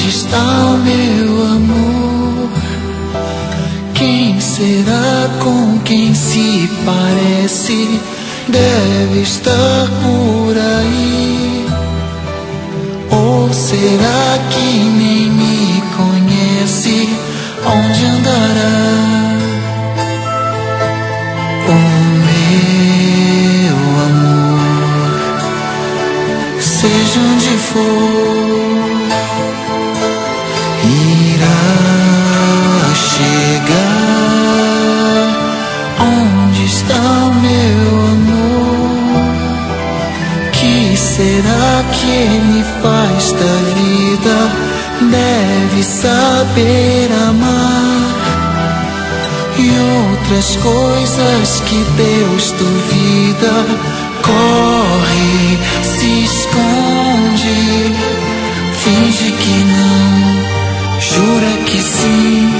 está o meu amor? Quem será, com quem se parece? Deve estar por aí. Ou será que nem me conhece? Onde andará o meu amor? Seja onde for, irá chegar. Onde está o meu amor? Que será que ele faz da vida? Deve saber amar e outras coisas que Deus duvida. Corre, se esconde, finge que não, jura que sim.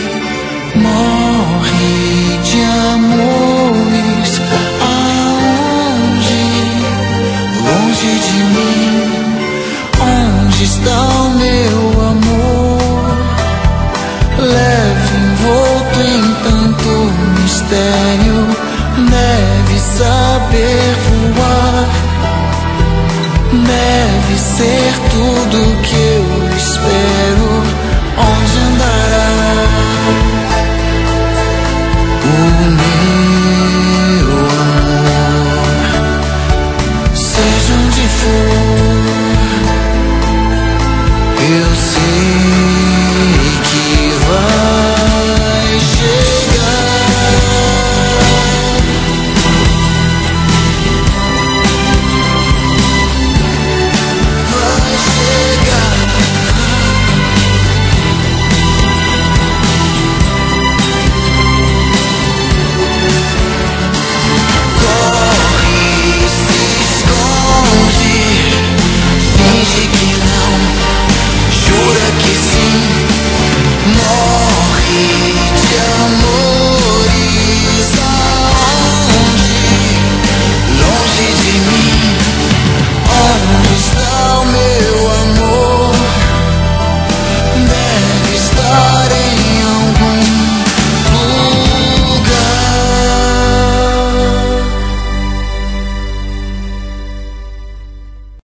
Morre de amores. Aonde? Longe de mim. Onde está o meu amor? Leve envolto em tanto mistério. Deve saber voar. Deve ser tudo que eu espero. Onde andará o meu amor? Seja onde for, eu sei.